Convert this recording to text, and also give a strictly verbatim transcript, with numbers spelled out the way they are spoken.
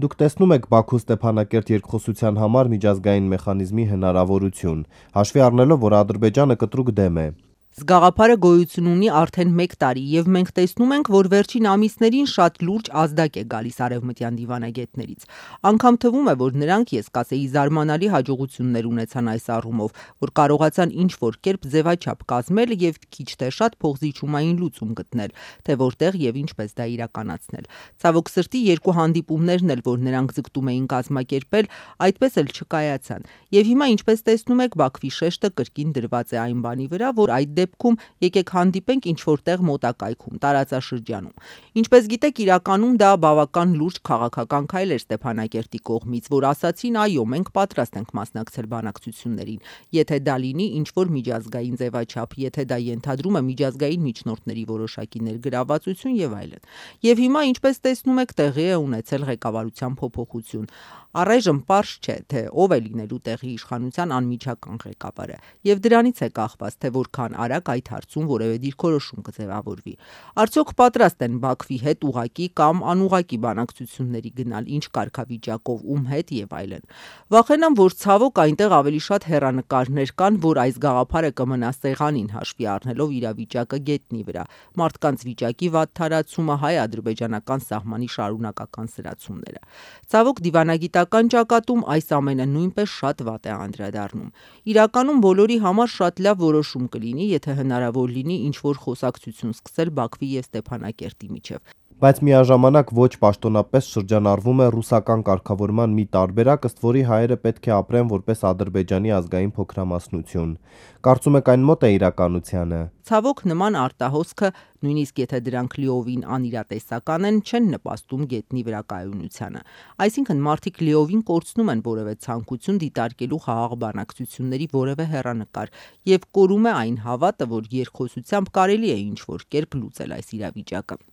Դուք տեսնում եք Բաքու-Ստեփանակերտ երկխոսության համար միջազգային մեխանիզմի հնարավորություն, հաշվի առնելով, որ Ադրբեջանը կտրուկ դեմ է։ Զգաղափարը գոյություն ունի արդեն մեկ տարի, եւ մենք տեսնում ենք, որ վերջին ամիսներին շատ լուրջ ազդակ է գալիս արևմտյան դիվանագետներից։ Անգամ թվում է, որ նրանք, ես կասեի, զարմանալի հաջողություններ ունեցան այս առումով, որ կարողացան ինչ-որ կերպ ձևաչափ կազմել եւ քիչ թե շատ փոխզիջումային լուծում գտնել, թե որտեղ եւ ինչպես դա իրականացնել։ Ցավոք սրտի, երկու հանդիպումներն էլ, որ նրանք ձգտում էին կազմակերպել, այդպես էլ չկայացան։ Եվ հիմա, ինչպես տեսնում եք, Բաքվի շեշտը կրկին դրված է այն բանի վրա, որ այդ դեպքում եկեք հանդիպենք ինչ-որտեղ մոտակայքում, տարածաշրջանում։ Ինչպես գիտեք, իրականում դա բավական լուրջ քաղաքական քայլ էր Ստեփանակերտի կողմից, որ ասացին՝ այո, մենք պատրաստ ենք մասնակցել բանակցություններին, եթե դա լինի ինչ-որ միջազգային ձևաչափ, եթե դա ենթադրում է միջազգային միջնորդների որոշակի ներգրավվածություն եւ այլն։ Եվ հիմա, ինչպես տեսնում եք, տեղի է ունեցել ղեկավարության փոփոխություն։ Առայժմ պարզ չէ, թե ով է լինելու տեղի իշխանության անմիջական ղեկավարը, եւ դրանից է կախված, թե որքան արագ այդ հարցում որևէ դիրքորոշում կձևավորվի։ Արդյոք պատրաստ են Բաքվի հետ ուղղակի կամ անուղղակի բանակցությունների գնալ, ինչ կարգավիճակով, ում հետ եւ այլն։ Վախենամ, որ ցավոք այնտեղ ավելի շատ հեռանկարներ կան, որ այս գաղափարը կմնա սեղանին, հաշվի առնելով իրավիճակը գետնի վրա, մարդկանց վիճակի վատ թարացումը, հայ-ադրբեջանական սահմանի շարունակական սրացումները։ Ցավոք, դիվանագիտական ճակատում այս ամենը նույնպես շատ վատ է անդրադառնում։ Իրականում բոլորի համար շատ լավ որոշում կլինի, եթե հնարավոր լինի ինչ-որ խոսակցություն սկսել Բաքվի եւ Ստեփանակերտի միջև։ Բայց միաժամանակ ոչ պաշտոնապես շրջանառվում է ռուսական կարգավորման մի տարբերակ, ըստ որի հայերը պետք է ապրեն որպես Ադրբեջանի ազգային փոքրամասնություն։ Կարծում եք այն մոտ է իրականությանը։ Ցավոք, նման արտահոսքը, նույնիսկ եթե դրանք լիովին անիրատեսական են, չեն նպաստում գետնի վրա կայունությանը։ Այսինքն մարդիկ լիովին կորցնում են որևէ ցանկություն դիտարկելու խաղաղ բանակցությունների որևէ հեռանկար եւ կորում է այն հավատը, որ երկխոսությամբ կարելի է ինչ-որ կերպ լուծել այս իրավիճակը։